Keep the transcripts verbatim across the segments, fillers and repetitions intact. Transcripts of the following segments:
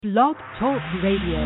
Blog Talk Radio.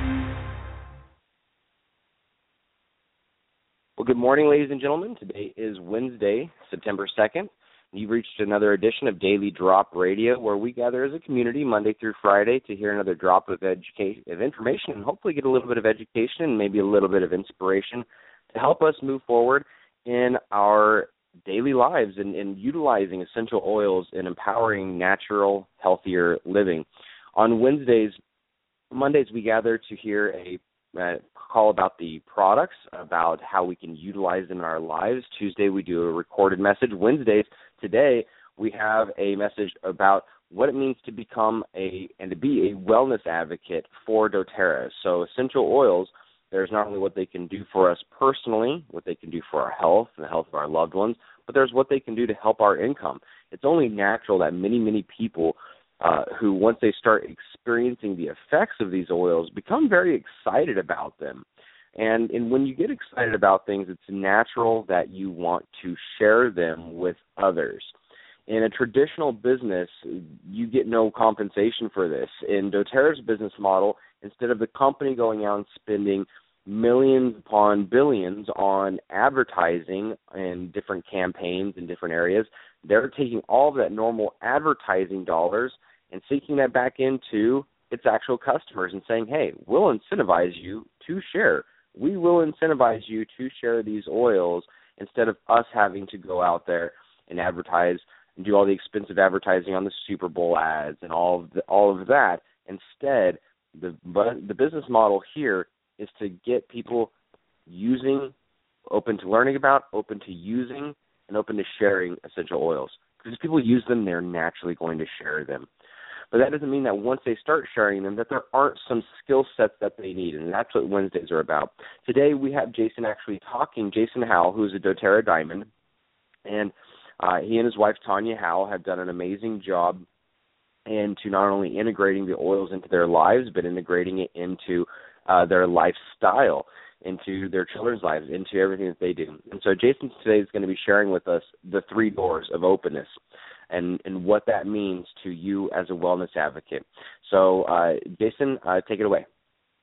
Well, good morning, ladies and gentlemen. Today is Wednesday, September second. You've reached another edition of Daily Drop Radio, where we gather as a community Monday through Friday to hear another drop of education, of information, and hopefully get a little bit of education and maybe a little bit of inspiration to help us move forward in our daily lives and, and utilizing essential oils and empowering natural, healthier living. On Wednesdays, Mondays, we gather to hear a uh, call about the products, about how we can utilize them in our lives. Tuesday, we do a recorded message. Wednesdays, today, we have a message about what it means to become a and to be a wellness advocate for doTERRA. So essential oils, there's not only what they can do for us personally, what they can do for our health and the health of our loved ones, but there's what they can do to help our income. It's only natural that many, many people Uh, who, once they start experiencing the effects of these oils, become very excited about them. And, and when you get excited about things, it's natural that you want to share them with others. In a traditional business, you get no compensation for this. In doTERRA's business model, instead of the company going out and spending millions upon billions on advertising and different campaigns in different areas, they're taking all of that normal advertising dollars and seeking that back into its actual customers and saying, hey, we'll incentivize you to share. We will incentivize you to share these oils instead of us having to go out there and advertise and do all the expensive advertising on the Super Bowl ads and all of the, all of that. Instead, the the business model here is to get people using, open to learning about, open to using, and open to sharing essential oils. Because if people use them, they're naturally going to share them. But that doesn't mean that once they start sharing them that there aren't some skill sets that they need, and that's what Wednesdays are about. Today we have Jason actually talking, Jason Howell, who's a doTERRA Diamond, and uh, he and his wife, Tanya Howell, have done an amazing job into not only integrating the oils into their lives, but integrating it into uh, their lifestyle, into their children's lives, into everything that they do. And so Jason today is going to be sharing with us the three doors of openness and, and what that means to you as a wellness advocate. So, uh, Jason, uh, take it away.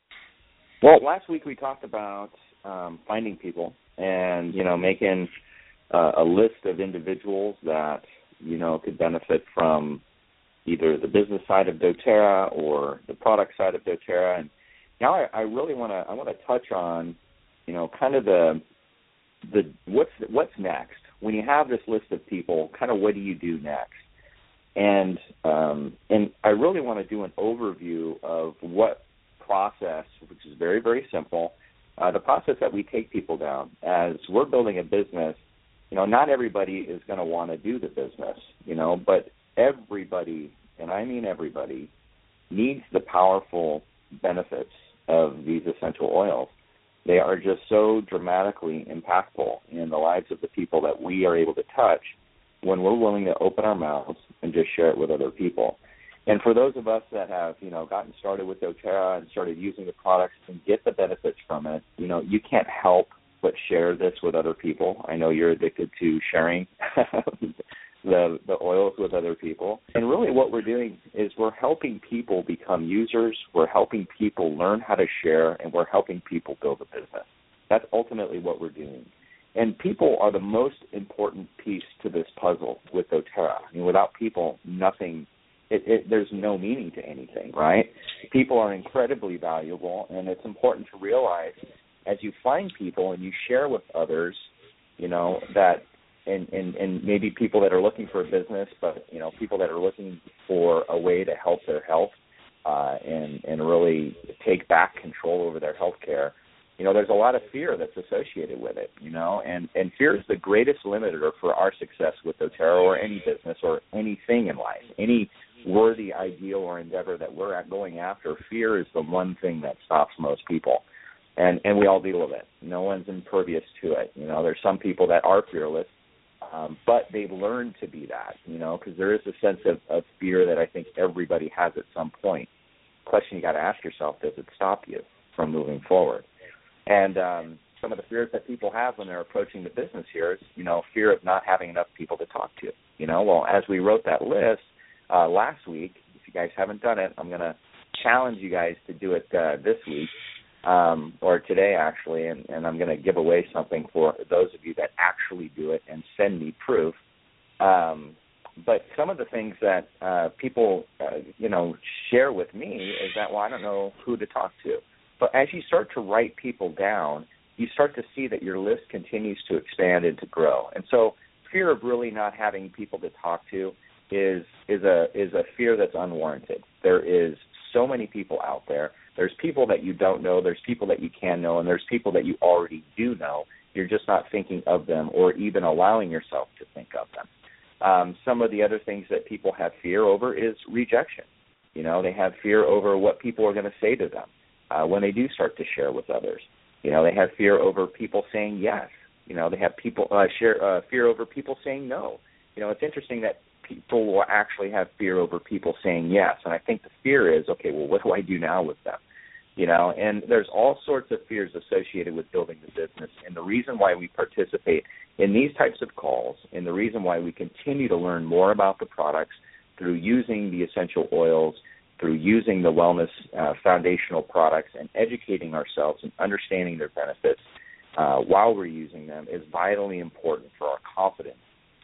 Well, last week we talked about um, finding people and, you know, making uh, a list of individuals that, you know, could benefit from either the business side of doTERRA or the product side of doTERRA. And now I, I really want to I want to touch on, you know, kind of the the what's what's next when you have this list of people. Kind of what do you do next? And um, and I really want to do an overview of what process, which is very very simple, uh, the process that we take people down as we're building a business. You know, not everybody is going to want to do the business, you know, but everybody, and I mean everybody, needs the powerful benefits of these essential oils. They are just so dramatically impactful in the lives of the people that we are able to touch when we're willing to open our mouths and just share it with other people. And for those of us that have, you know, gotten started with doTERRA and started using the products and get the benefits from it, you know, you can't help but share this with other people. I know you're addicted to sharing the the oils with other people. And really what we're doing is we're helping people become users, we're helping people learn how to share, and we're helping people build a business. That's ultimately what we're doing. And people are the most important piece to this puzzle with doTERRA. I mean, without people, nothing, it, it, there's no meaning to anything, right? People are incredibly valuable, and it's important to realize as you find people and you share with others, you know, that And, and, and maybe people that are looking for a business, but, you know, people that are looking for a way to help their health uh, and, and really take back control over their health care, you know, there's a lot of fear that's associated with it, you know, and, and fear is the greatest limiter for our success with doTERRA or any business or anything in life, any worthy ideal or endeavor that we're at going after. Fear is the one thing that stops most people. And, and we all deal with it. No one's impervious to it. You know, there's some people that are fearless, Um, but they've learned to be that, you know, because there is a sense of, of fear that I think everybody has at some point. The question you got to ask yourself, does it stop you from moving forward? And um, some of the fears that people have when they're approaching the business here is, you know, fear of not having enough people to talk to. You know, well, as we wrote that list uh, last week, if you guys haven't done it, I'm going to challenge you guys to do it uh, this week, um, or today actually, and, and I'm going to give away something for those of you that actually do it and send me proof. Um, but some of the things that uh, people, uh, you know, share with me is that, well, I don't know who to talk to. But as you start to write people down, you start to see that your list continues to expand and to grow. And so fear of really not having people to talk to is is a is a fear that's unwarranted. There is so many people out there. There's people that you don't know. There's people that you can know, and there's people that you already do know. You're just not thinking of them or even allowing yourself to think of them. Um, some of the other things that people have fear over is rejection. You know, they have fear over what people are going to say to them uh, when they do start to share with others. You know, they have fear over people saying yes. You know, they have people uh, share uh, fear over people saying no. You know, it's interesting that people will actually have fear over people saying yes, and I think the fear is, okay, well, what do I do now with them? You know, and there's all sorts of fears associated with building the business, and the reason why we participate in these types of calls and the reason why we continue to learn more about the products through using the essential oils, through using the wellness uh, foundational products and educating ourselves and understanding their benefits uh, while we're using them is vitally important for our confidence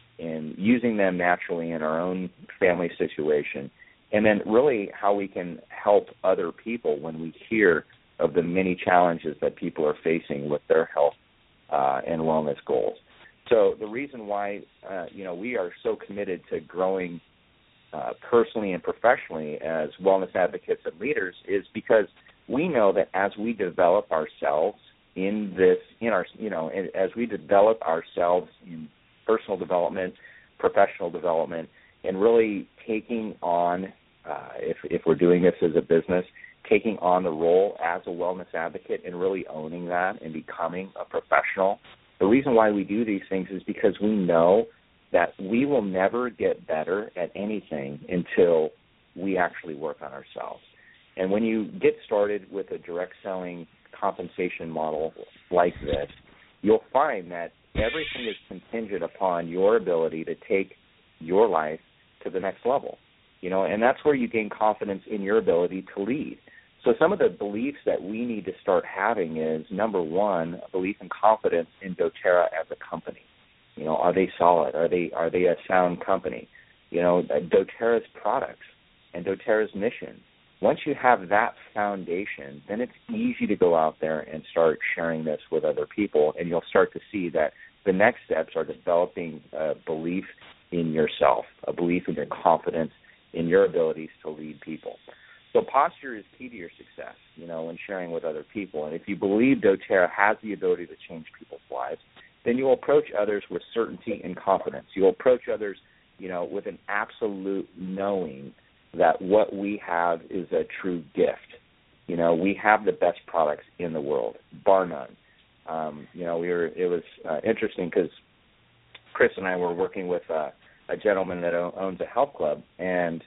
in using them naturally in our own family situation, and then really how we can help other people when we hear of the many challenges that people are facing with their health uh, and wellness goals. So the reason why, uh, you know, we are so committed to growing uh, personally and professionally as wellness advocates and leaders is because we know that as we develop ourselves in this, in our, you know, as we develop ourselves in personal development, professional development, and really taking on, uh, if, if we're doing this as a business, taking on the role as a wellness advocate and really owning that and becoming a professional. The reason why we do these things is because we know that we will never get better at anything until we actually work on ourselves. And when you get started with a direct selling compensation model like this, you'll find that everything is contingent upon your ability to take your life to the next level, you know, and that's where you gain confidence in your ability to lead. So some of the beliefs that we need to start having is, number one, a belief and confidence in doTERRA as a company. You know, are they solid? Are they are they a sound company? You know, doTERRA's products and doTERRA's mission. Once you have that foundation, then it's easy to go out there and start sharing this with other people, and you'll start to see that the next steps are developing a belief in yourself, a belief in your confidence, in your abilities to lead people. So posture is key to your success, you know, when sharing with other people. And if you believe doTERRA has the ability to change people's lives, then you'll approach others with certainty and confidence. You'll approach others, you know, with an absolute knowing that what we have is a true gift. You know, we have the best products in the world, bar none. Um, you know, we were. It was uh, interesting because Chris and I were working with uh, a gentleman that owns a health club, and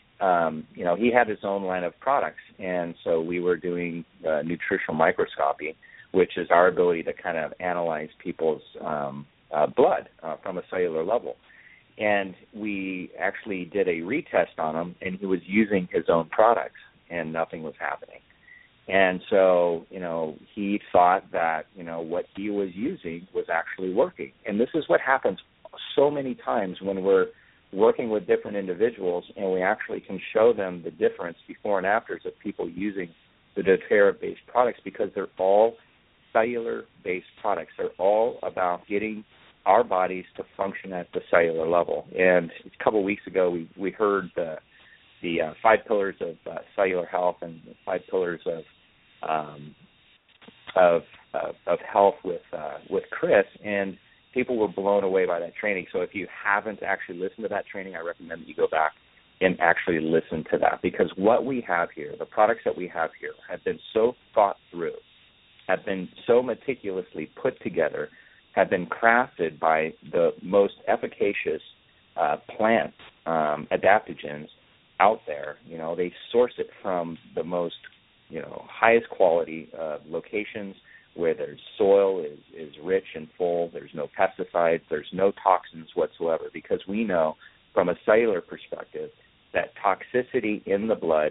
um, you know, he had his own line of products, and so we were doing uh, nutritional microscopy, which is our ability to kind of analyze people's um, uh, blood uh, from a cellular level. And we actually did a retest on him, and he was using his own products, and nothing was happening. And so, you know, he thought that, you know, what he was using was actually working. And this is what happens so many times when we're working with different individuals, and we actually can show them the difference before and afters of people using the doTERRA-based products, because they're all cellular-based products. They're all about getting our bodies to function at the cellular level. And a couple of weeks ago, we, we heard the, the uh, five pillars of uh, cellular health and the five pillars of um, of, of of health with uh, with Chris, and people were blown away by that training. So if you haven't actually listened to that training, I recommend that you go back and actually listen to that, because what we have here, the products that we have here, have been so thought through, have been so meticulously put together, have been crafted by the most efficacious uh, plant um, adaptogens out there. You know, they source it from the most, you know, highest quality uh, locations where there's soil is, is rich and full. There's no pesticides. There's no toxins whatsoever, because we know from a cellular perspective that toxicity in the blood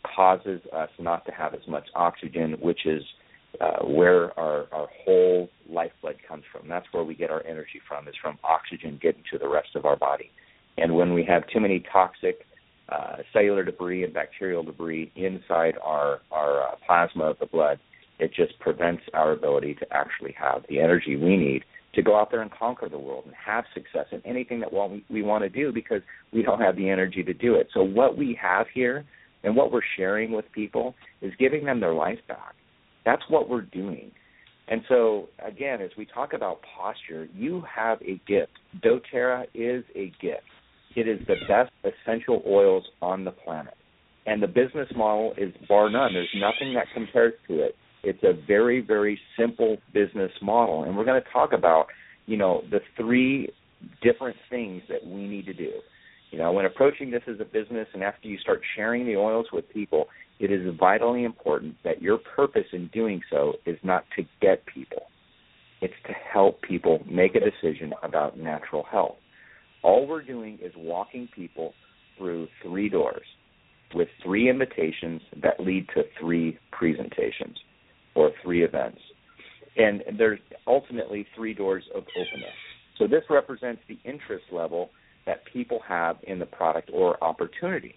causes us not to have as much oxygen, which is uh, where our, our whole lifeblood comes from. That's where we get our energy from, is from oxygen getting to the rest of our body. And when we have too many toxic uh, cellular debris and bacterial debris inside our, our uh, plasma of the blood, it just prevents our ability to actually have the energy we need to go out there and conquer the world and have success in anything that we, we want to do, because we don't have the energy to do it. So what we have here and what we're sharing with people is giving them their life back. That's what we're doing. And so, again, as we talk about posture, you have a gift. doTERRA is a gift. It is the best essential oils on the planet. And the business model is bar none. There's nothing that compares to it. It's a very, very simple business model. And we're going to talk about, you know, the three different things that we need to do. You know, when approaching this as a business and after you start sharing the oils with people, it is vitally important that your purpose in doing so is not to get people. It's to help people make a decision about natural health. All we're doing is walking people through three doors with three invitations that lead to three presentations or three events. And there's ultimately three doors of openness. So this represents the interest level that people have in the product or opportunity.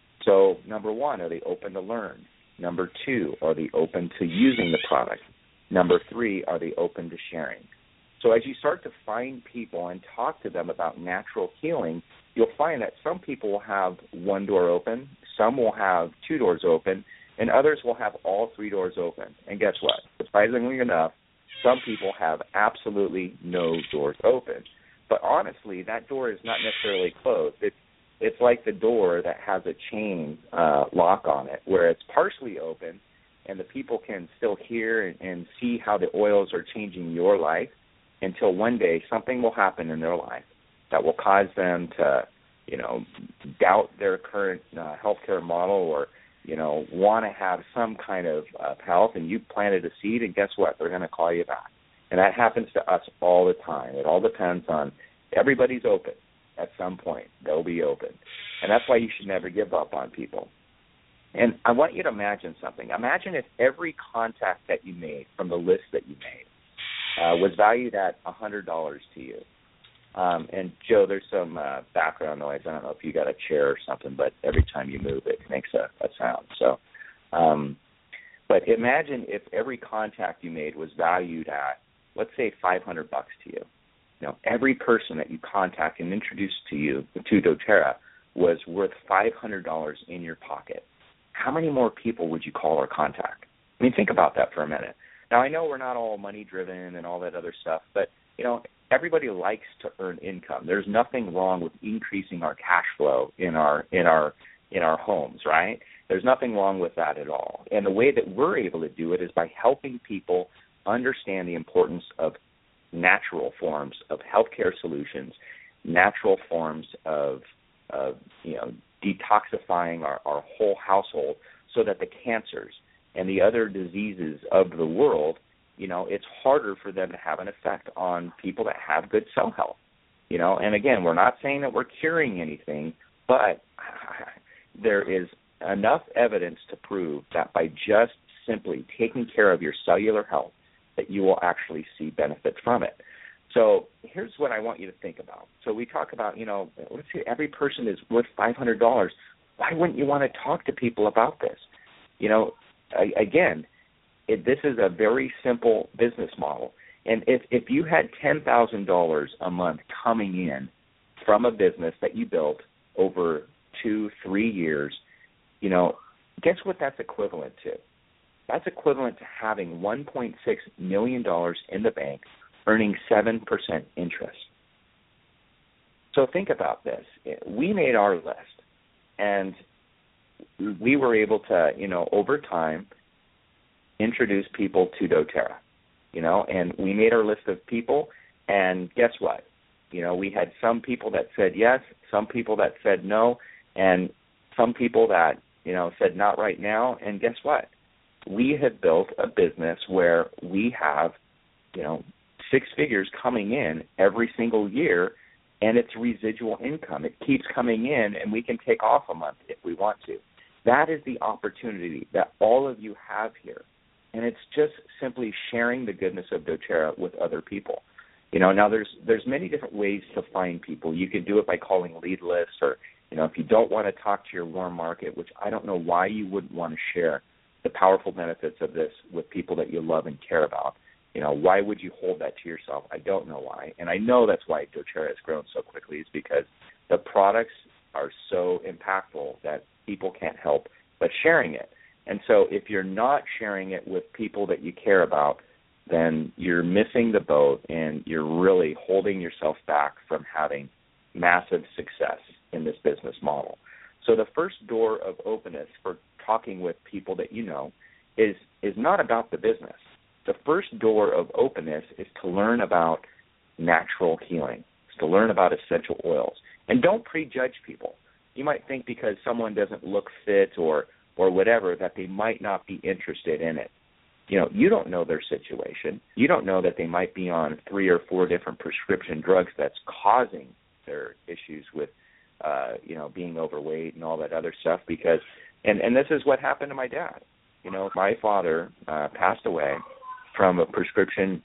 So number one, are they open to learn? Number two, are they open to using the product? Number three, are they open to sharing? So as you start to find people and talk to them about natural healing, you'll find that some people will have one door open, some will have two doors open, and others will have all three doors open. And guess what? Surprisingly enough, some people have absolutely no doors open. But honestly, that door is not necessarily closed. It's it's like the door that has a chain uh, lock on it, where it's partially open, and the people can still hear and, and see how the oils are changing your life, until one day something will happen in their life that will cause them to, you know, doubt their current uh, healthcare model, or, you know, want to have some kind of uh, health, and you planted a seed, and guess what? They're going to call you back. And that happens to us all the time. It all depends on, everybody's open at some point. They'll be open. And that's why you should never give up on people. And I want you to imagine something. Imagine if every contact that you made from the list that you made uh, was valued at one hundred dollars to you. Um, and, Joe, there's some uh, background noise. I don't know if you got a chair or something, but every time you move it makes a, a sound. So, um, but imagine if every contact you made was valued at, let's say, five hundred bucks to you. You know, every person that you contact and introduce to you, to doTERRA, was worth five hundred dollars in your pocket. How many more people would you call or contact? I mean, think about that for a minute. Now, I know we're not all money-driven and all that other stuff, but, you know, everybody likes to earn income. There's nothing wrong with increasing our cash flow in our in our in our homes, right? There's nothing wrong with that at all. And the way that we're able to do it is by helping people understand the importance of natural forms of healthcare solutions, natural forms of, of you know, detoxifying our, our whole household, so that the cancers and the other diseases of the world, you know, it's harder for them to have an effect on people that have good cell health. You know, and again, we're not saying that we're curing anything, but there is enough evidence to prove that by just simply taking care of your cellular health, that you will actually see benefit from it. So here's what I want you to think about. So we talk about, you know, let's say every person is worth five hundred dollars. Why wouldn't you want to talk to people about this? You know, I, again, it, this is a very simple business model. And if, if you had ten thousand dollars a month coming in from a business that you built over two, three years, you know, guess what that's equivalent to? That's equivalent to having one point six million dollars in the bank, earning seven percent interest. So think about this. We made our list, and we were able to, you know, over time, introduce people to doTERRA, you know, and we made our list of people, and guess what? You know, we had some people that said yes, some people that said no, and some people that, you know, said not right now, and guess what? We have built a business where we have, you know, six figures coming in every single year, and it's residual income. It keeps coming in, and we can take off a month if we want to. That is the opportunity that all of you have here. And it's just simply sharing the goodness of doTERRA with other people. You know, now there's there's many different ways to find people. You can do it by calling lead lists, or, you know, if you don't want to talk to your warm market, which I don't know why you wouldn't want to share the powerful benefits of this with people that you love and care about. You know, why would you hold that to yourself? I don't know why. And I know that's why doTERRA has grown so quickly, is because the products are so impactful that people can't help but sharing it. And so if you're not sharing it with people that you care about, then you're missing the boat, and you're really holding yourself back from having massive success in this business model. So the first door of openness for talking with people that you know is is not about the business. The first door of openness is to learn about natural healing, is to learn about essential oils. And don't prejudge people. You might think because someone doesn't look fit or or whatever that they might not be interested in it. You know, you don't know their situation. You don't know that they might be on three or four different prescription drugs that's causing their issues with, uh, you know, being overweight and all that other stuff. Because, and, and this is what happened to my dad. You know, my father uh, passed away from a prescription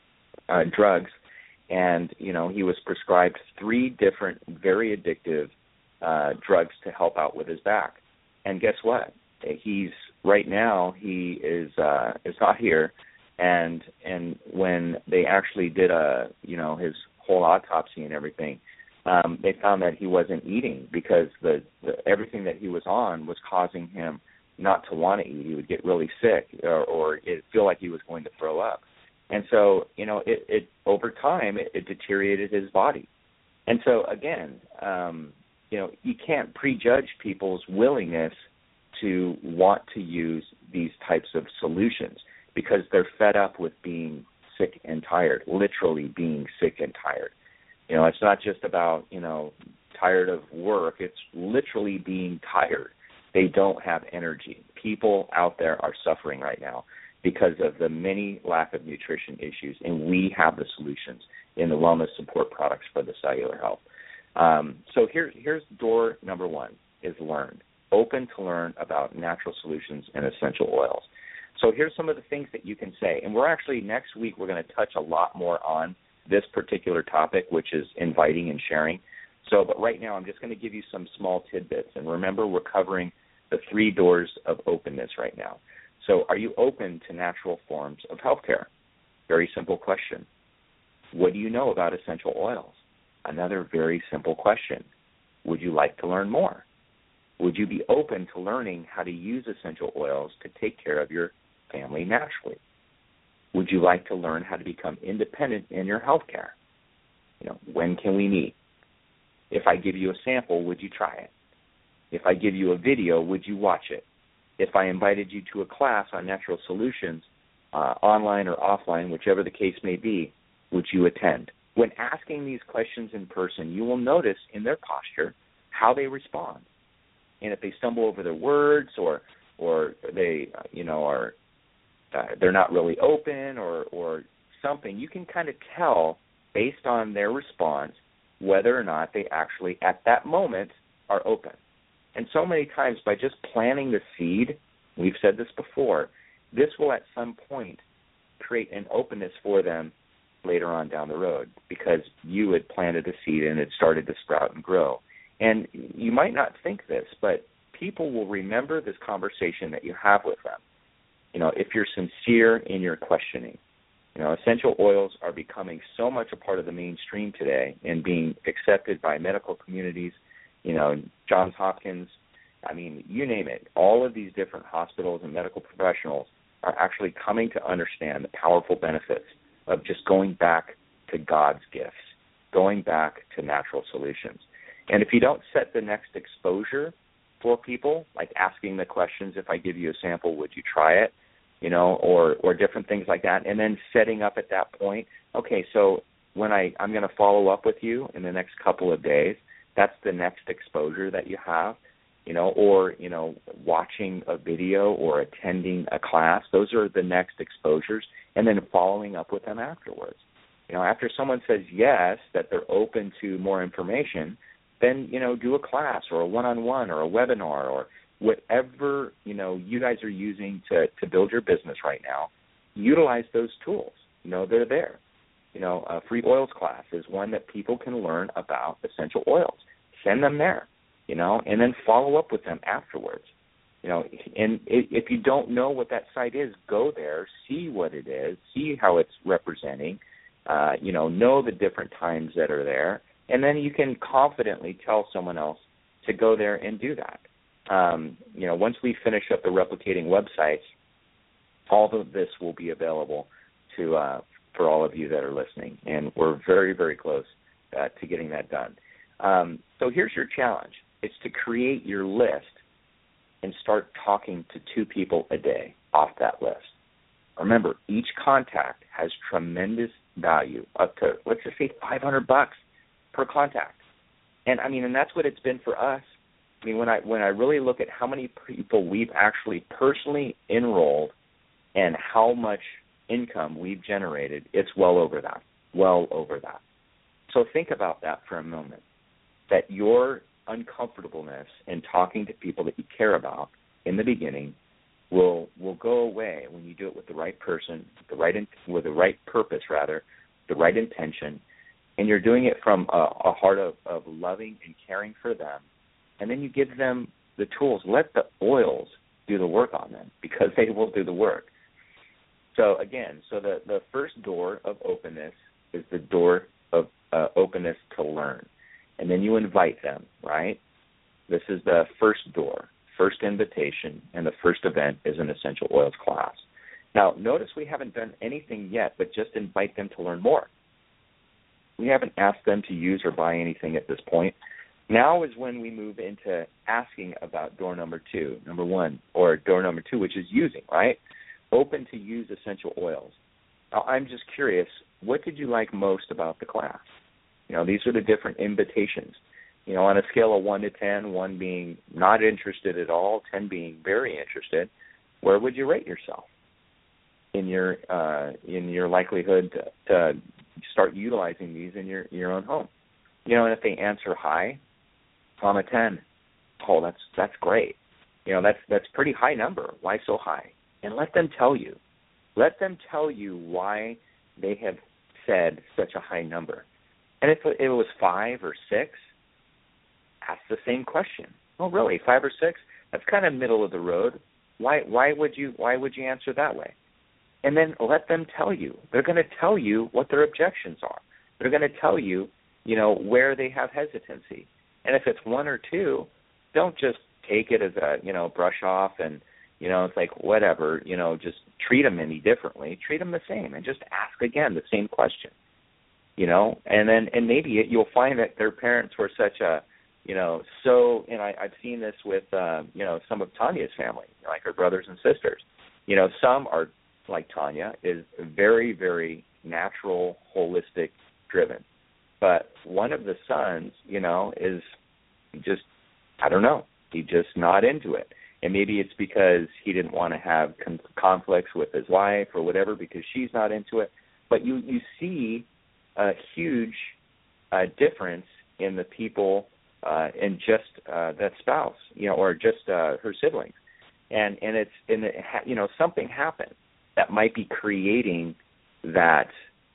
uh, drugs, and, you know, he was prescribed three different very addictive uh, drugs to help out with his back. And guess what? He's right now he is uh, is not here, and and when they actually did a you know his whole autopsy and everything, um, they found that he wasn't eating because the, the everything that he was on was causing him not to want to eat. He would get really sick, or, or it feel like he was going to throw up, and so you know it, it over time it, it deteriorated his body, and so again um, you know you can't prejudge people's willingness to want to use these types of solutions because they're fed up with being sick and tired, literally being sick and tired. You know, it's not just about, you know, tired of work. It's literally being tired. They don't have energy. People out there are suffering right now because of the many lack of nutrition issues, and we have the solutions in the wellness support products for the cellular health. Um, so here, here's door number one is learn. Open to learn about natural solutions and essential oils. So here's some of the things that you can say. And we're actually, next week, we're going to touch a lot more on this particular topic, which is inviting and sharing. So, but right now I'm just going to give you some small tidbits. And remember, we're covering the three doors of openness right now. So are you open to natural forms of healthcare? Very simple question. What do you know about essential oils? Another very simple question. Would you like to learn more? Would you be open to learning how to use essential oils to take care of your family naturally? Would you like to learn how to become independent in your health care? You know, when can we meet? If I give you a sample, would you try it? If I give you a video, would you watch it? If I invited you to a class on natural solutions, uh, online or offline, whichever the case may be, would you attend? When asking these questions in person, you will notice in their posture how they respond. And if they stumble over their words, or or they, you know, are uh, they're not really open, or or something, you can kind of tell based on their response whether or not they actually at that moment are open. And so many times by just planting the seed, we've said this before, this will at some point create an openness for them later on down the road because you had planted a seed and it started to sprout and grow. And you might not think this, but people will remember this conversation that you have with them. You know, if you're sincere in your questioning. You know, essential oils are becoming so much a part of the mainstream today and being accepted by medical communities, you know, Johns Hopkins, I mean, you name it. All of these different hospitals and medical professionals are actually coming to understand the powerful benefits of just going back to God's gifts, going back to natural solutions. And if you don't set the next exposure for people, like asking the questions, if I give you a sample, would you try it, you know, or, or different things like that, and then setting up at that point, okay, so when I, I'm going to follow up with you in the next couple of days, that's the next exposure that you have, you know, or, you know, watching a video or attending a class, those are the next exposures, and then following up with them afterwards. You know, after someone says yes, that they're open to more information, then, you know, do a class or a one-on-one or a webinar or, whatever, you know, you guys are using to, to build your business right now, utilize those tools. You know, they're there. You know, a free oils class is one that people can learn about essential oils. Send them there, you know, and then follow up with them afterwards. You know, and if you don't know what that site is, go there, see what it is, see how it's representing, uh, you know, know the different times that are there, and then you can confidently tell someone else to go there and do that. Um, you know, once we finish up the replicating websites, all of this will be available to uh, for all of you that are listening, and we're very, very close uh, to getting that done. Um, so here's your challenge. It's to create your list and start talking to two people a day off that list. Remember, each contact has tremendous value, up to, let's just say, five hundred bucks per contact. And, I mean, and that's what it's been for us. I mean, when I when I really look at how many people we've actually personally enrolled and how much income we've generated, it's well over that, well over that. So think about that for a moment, that your uncomfortableness in talking to people that you care about in the beginning will will go away when you do it with the right person, the right in, with the right purpose, rather, the right intention, and you're doing it from a, a heart of, of loving and caring for them. And then you give them the tools. Let the oils do the work on them, because they will do the work. So, again, so the, the first door of openness is the door of uh, openness to learn. And then you invite them, right? This is the first door, first invitation, and the first event is an essential oils class. Now, notice we haven't done anything yet but just invite them to learn more. We haven't asked them to use or buy anything at this point. Now is when we move into asking about door number two, number one, or door number two, which is using, right? Open to use essential oils. Now, I'm just curious, what did you like most about the class? You know, these are the different invitations. You know, on a scale of one to ten, one being not interested at all, ten being very interested, where would you rate yourself in your uh, in your likelihood to, to start utilizing these in your your own home? You know, and if they answer high, I'm a ten. Oh, that's that's great. You know, that's that's pretty high number. Why so high? And let them tell you. Let them tell you why they have said such a high number. And if it was five or six, ask the same question. Oh, really? Five or six? That's kind of middle of the road. Why? Why would you? Why would you answer that way? And then let them tell you. They're going to tell you what their objections are. They're going to tell you, you know, where they have hesitancy. And if it's one or two, don't just take it as a, you know, brush off and, you know, it's like whatever. You know, just treat them any differently. Treat them the same, and just ask again the same question. You know, and then and maybe it, you'll find that their parents were such a, you know, so, and I, I've seen this with, uh, you know, some of Tanya's family, like her brothers and sisters. You know, some are, like Tanya, is very, very natural, holistic driven. But one of the sons, you know, is just, I don't know, he's just not into it. And maybe it's because he didn't want to have con- conflicts with his wife or whatever because she's not into it. But you, you see a huge uh, difference in the people uh, in just uh, that spouse, you know, or just uh, her siblings, and and it's and it ha- you know, something happened that might be creating that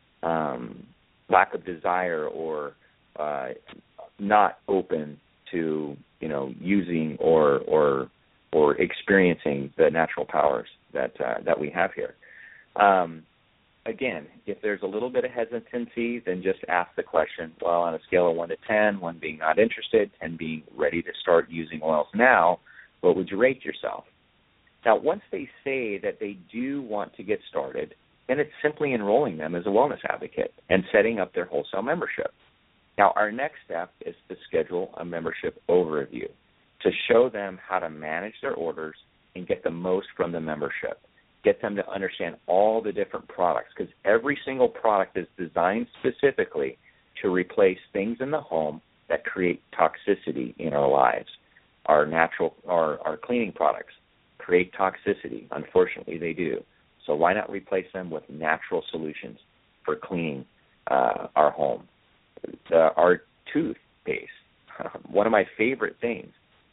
um, lack of desire or uh, not open to, you know, using or or or experiencing the natural powers that uh, that we have here. Um, Again, if there's a little bit of hesitancy, then just ask the question, well, on a scale of one to ten, one being not interested, ten being ready to start using oils now, what would you rate yourself? Now, once they say that they do want to get started, then it's simply enrolling them as a wellness advocate and setting up their wholesale membership. Now, our next step is to schedule a membership overview to show them how to manage their orders and get the most from the membership. Get them to understand all the different products, because every single product is designed specifically to replace things in the home that create toxicity in our lives. Our natural, our, our cleaning products create toxicity. Unfortunately, they do. So why not replace them with natural solutions for cleaning uh, our home? Uh, our toothpaste, one of my favorite things,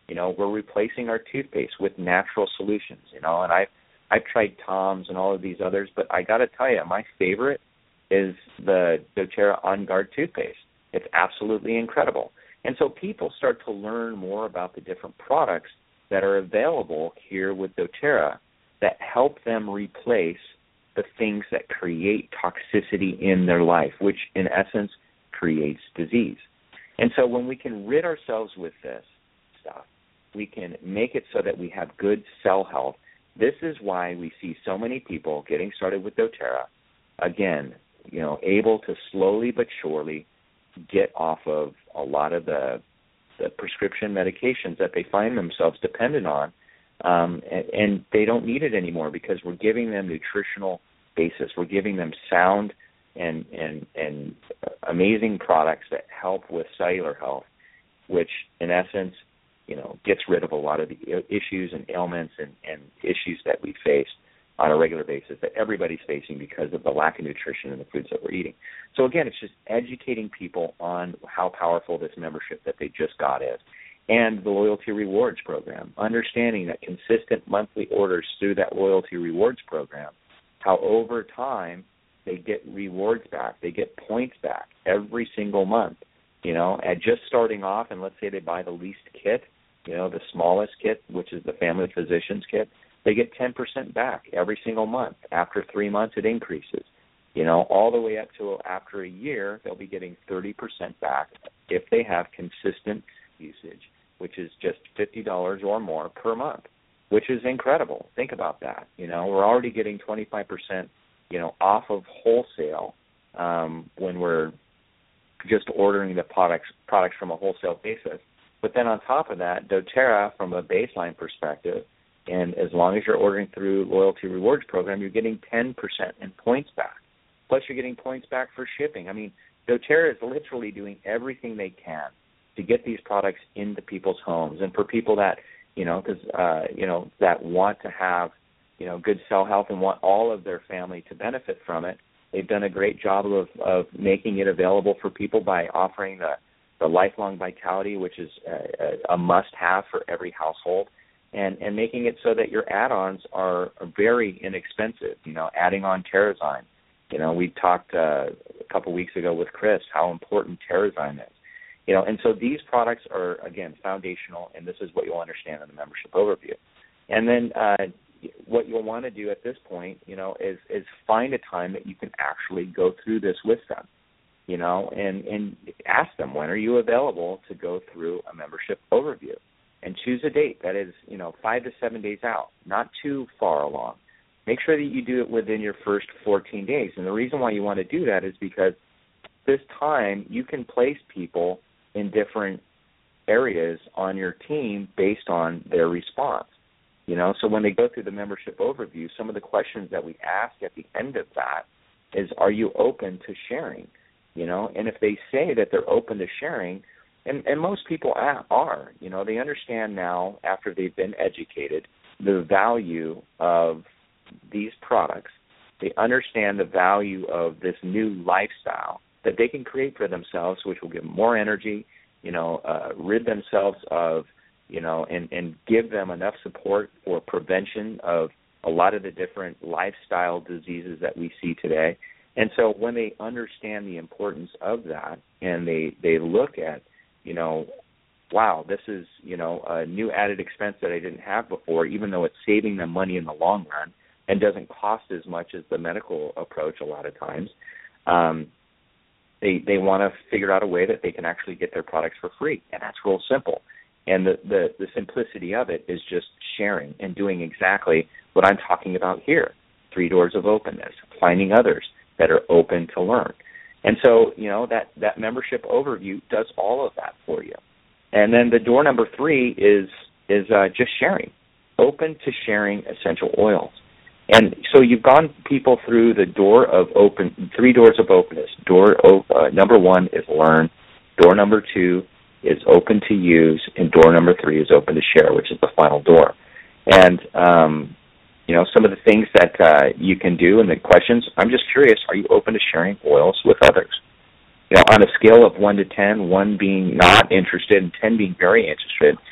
You know, we're replacing our toothpaste with natural solutions, you know, and I've, I've tried Tom's and all of these others, but I got to tell you, my favorite is the doTERRA On Guard toothpaste. It's absolutely incredible. And so people start to learn more about the different products that are available here with doTERRA that help them replace the things that create toxicity in their life, which in essence creates disease. And so when we can rid ourselves with this stuff, we can make it so that we have good cell health. This is why we see so many people getting started with doTERRA, again, you know, able to slowly but surely get off of a lot of the, the prescription medications that they find themselves dependent on, um, and, and they don't need it anymore because we're giving them nutritional basis. We're giving them sound and, and, and amazing products that help with cellular health, which in essence, you know, gets rid of a lot of the issues and ailments and, and issues that we face on a regular basis that everybody's facing because of the lack of nutrition in the foods that we're eating. So again, it's just educating people on how powerful this membership that they just got is, and the Loyalty Rewards program, understanding that consistent monthly orders through that Loyalty Rewards program, how over time they get rewards back, they get points back every single month, you know, at just starting off, and let's say they buy the least kit, you know, the smallest kit, which is the Family Physicians kit, they get ten percent back every single month. After three months, it increases. You know, all the way up to after a year, they'll be getting thirty percent back if they have consistent usage, which is just fifty dollars or more per month, which is incredible. Think about that. You know, we're already getting twenty-five percent, you know, off of wholesale um, when we're just ordering the products products from a wholesale basis. But then on top of that, doTERRA, from a baseline perspective, and as long as you're ordering through Loyalty Rewards program, you're getting ten percent in points back. Plus, you're getting points back for shipping. I mean, doTERRA is literally doing everything they can to get these products into people's homes, and for people that, you know, because uh, you know, that want to have, you know, good cell health and want all of their family to benefit from it. They've done a great job of of making it available for people by offering the the Lifelong Vitality, which is a, a must-have for every household. And, and making it so that your add-ons are, are very inexpensive, you know, adding on Terrazyme. You know, we talked uh, a couple weeks ago with Chris how important Terrazyme is. You know, and so these products are, again, foundational, and this is what you'll understand in the membership overview. And then uh, what you'll want to do at this point, you know, is, is find a time that you can actually go through this with them, you know, and, and ask them, when are you available to go through a membership overview? And choose a date that is, you know, five to seven days out, not too far along. Make sure that you do it within your first fourteen days. And the reason why you want to do that is because this time you can place people in different areas on your team based on their response. You know, so when they go through the membership overview, some of the questions that we ask at the end of that is, are you open to sharing? You know, and if they say that they're open to sharing, And, and most people are, you know, they understand now after they've been educated the value of these products. They understand the value of this new lifestyle that they can create for themselves, which will give them more energy, you know, uh, rid themselves of, you know, and, and give them enough support for prevention of a lot of the different lifestyle diseases that we see today. And so when they understand the importance of that and they, they look at, you know, wow, this is, you know, a new added expense that I didn't have before, even though it's saving them money in the long run and doesn't cost as much as the medical approach a lot of times. Um, they they want to figure out a way that they can actually get their products for free, and that's real simple. And the, the, the simplicity of it is just sharing and doing exactly what I'm talking about here, three doors of openness, finding others that are open to learn. And so, you know, that, that membership overview does all of that for you. And then the door number three is is uh, just sharing, open to sharing essential oils. And so you've gone people through the door of open, three doors of openness. Door uh, number one is learn. Door number two is open to use. And door number three is open to share, which is the final door. And, um, you know, some of the things that uh, you can do and the questions, I'm just curious, are you open to sharing oils with others? You know, on a scale of one to ten, one being not interested and ten being very interested,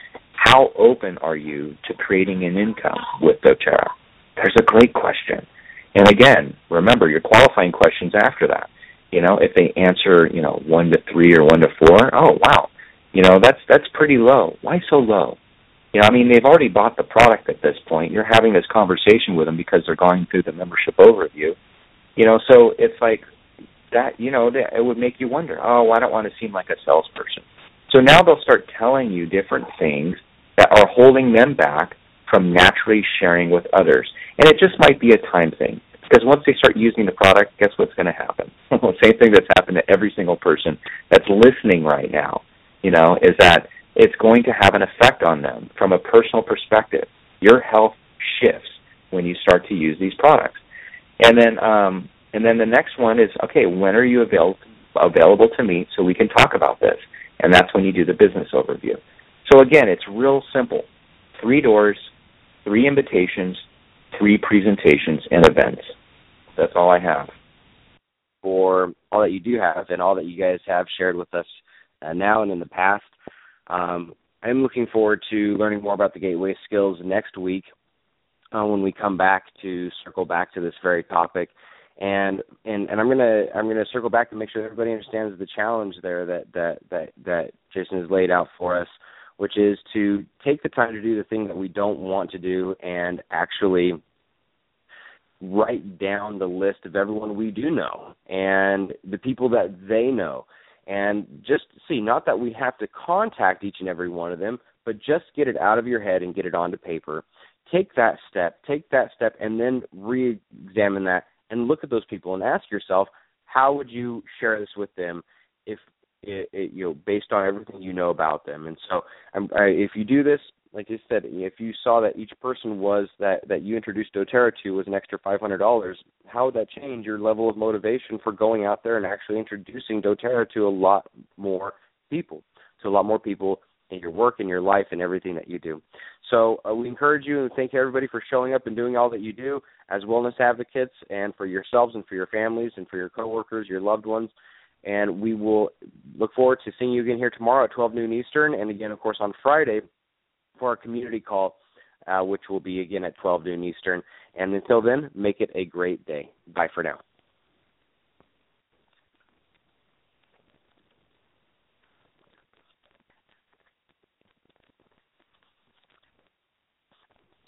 how open are you to creating an income with doTERRA? There's a great question. And again, remember your qualifying questions after that. You know, if they answer, you know, one to three or one to four, oh, wow. You know, that's that's pretty low. Why so low? You know, I mean, they've already bought the product at this point. You're having this conversation with them because they're going through the membership overview. You know, so it's like that, you know, it would make you wonder, oh, I don't want to seem like a salesperson. So now they'll start telling you different things that are holding them back from naturally sharing with others. And it just might be a time thing. Because once they start using the product, guess what's going to happen? Same thing that's happened to every single person that's listening right now, you know, is that it's going to have an effect on them from a personal perspective. Your health shifts when you start to use these products. And then um, and then the next one is, okay, when are you avail- available to meet so we can talk about this? And that's when you do the business overview. So again, it's real simple. Three doors, three invitations, three presentations and events. That's all I have. For all that you do have and all that you guys have shared with us uh, now and in the past, um, I'm looking forward to learning more about the Gateway skills next week uh, when we come back to circle back to this very topic. And and, and I'm gonna I'm gonna circle back to make sure everybody understands the challenge there that, that, that, that Jason has laid out for us, which is to take the time to do the thing that we don't want to do and actually write down the list of everyone we do know and the people that they know. And just see, not that we have to contact each and every one of them, but just get it out of your head and get it onto paper. Take that step, take that step, and then re-examine that and look at those people and ask yourself, how would you share this with them if it, it, you know, based on everything you know about them? And so um, I, if you do this, like I said, if you saw that each person was that, that you introduced doTERRA to was an extra five hundred dollars, how would that change your level of motivation for going out there and actually introducing doTERRA to a lot more people, to a lot more people in your work, in your life, and everything that you do? So uh, we encourage you and thank everybody for showing up and doing all that you do as wellness advocates, and for yourselves and for your families and for your coworkers, your loved ones. And we will look forward to seeing you again here tomorrow at twelve noon Eastern, and again, of course, on Friday for our community call, uh, which will be again at twelve noon Eastern. And until then, make it a great day. Bye for now.